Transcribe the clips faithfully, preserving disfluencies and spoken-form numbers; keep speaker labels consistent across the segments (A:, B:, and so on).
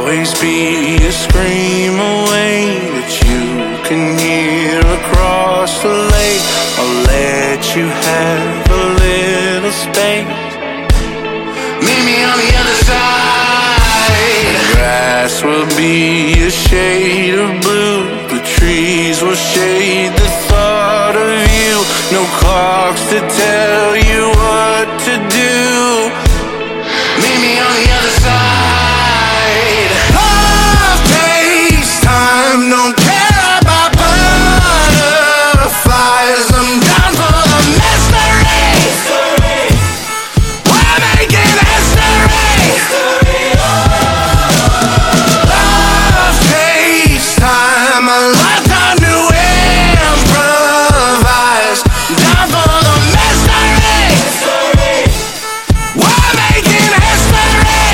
A: always be a scream away that you can hear across the lake. I'll let you have a little space. Meet me on the other side. The grass will be a shade of blue. The trees will shade the thought of you. No clocks to tell you what to do. Meet me on the other side. Love takes time, don't care about butterflies. I'm down for the mystery. We're making history. Love takes time, a lifetime to improvise. Down for the mystery. We're making history.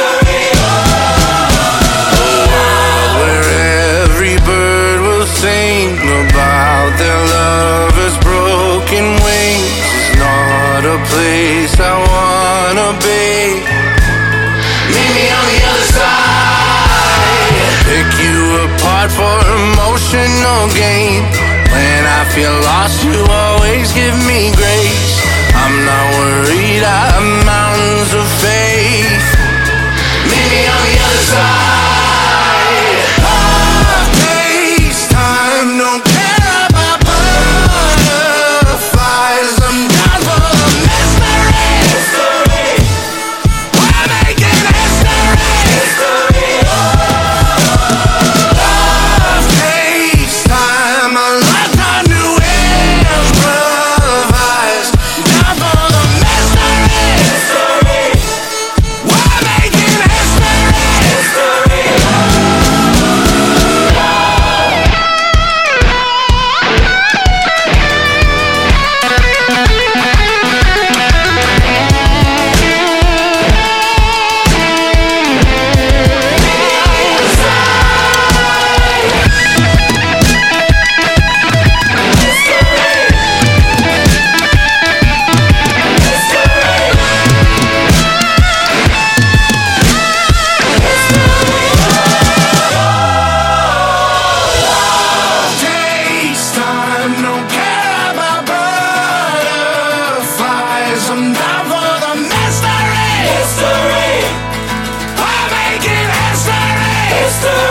A: A world where every bird will sing about their lover's broken wings is not a place I wanna be. Meet me on the other side. Pick you apart for emotional gain. When I feel lost, you always give me grace. I'm not worried, I have mountains of faith. Meet me on the other side. Love takes time, don't care about butterflies. I'm down for the mystery. We're making history. Love takes time, a lifetime to improvise. Down for the mystery. We're making history. Takes time, don't care about butterflies. I'm down for the mystery. We're making history.